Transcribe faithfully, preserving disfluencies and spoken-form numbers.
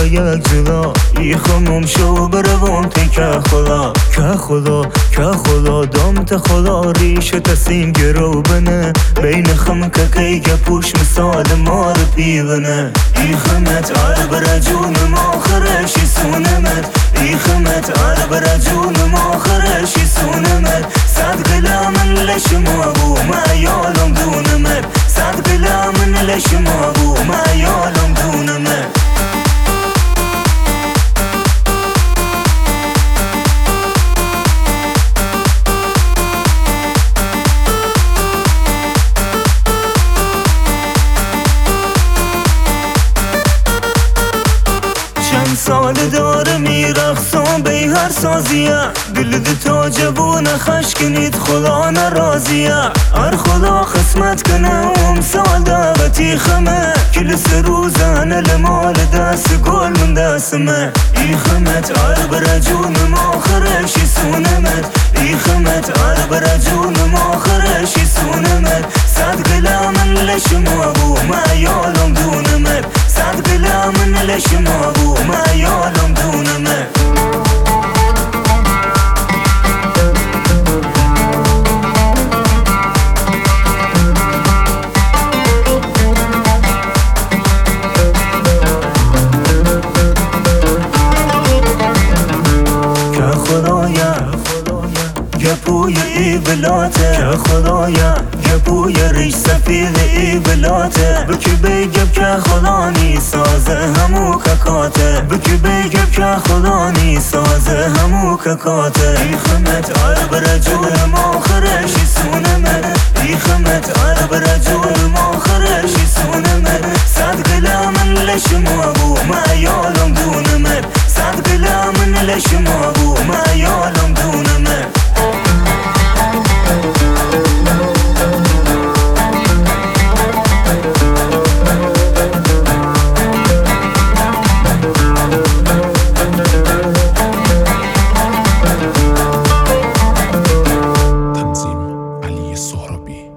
یک جدا ای خموم شو بروم تی که خدا که خدا که خدا دامت خدا ریش تسیم گرو بنه بین خم که کی گپوش مثال مار پیونه ای خمت آر برجون ما خرشی سونمت ای خمت آر برجون ما خرشی سونمت صد قلا من لشما بو ما یالم دونمت صد قلا من لشما بو ما یالم دونمت سال داره میرخصم به هر سازیه دل ده تا جوون خشکنید خدا نرازیه هر خدا خسمت کنه ام سال دعوتی خمه کل سروزن المال دست گل من دستمه ای خمت آر برجون ما خرشی سونمت ای خمت آر برجون ما خرشی سونمت صد قلا من لشما بو ما یالم دونمت صد قلا من لشما بو ما یالم دونمت گپوی ای بلاته که خدایا گپوی ریش سفید ای بلاته بکی بگب که خدا نی سازه همو ککاته بکی بگب که خدا نی سازه همو ککاته ای خمت آر برجون ما خرشی سونمت ای خمت آر برجون ما خرشی سونمت صد قلا من لشما بو ما یالم دونمت صد قلا من لشما بو ما یالم دونمت تنظیم علی سهرابی.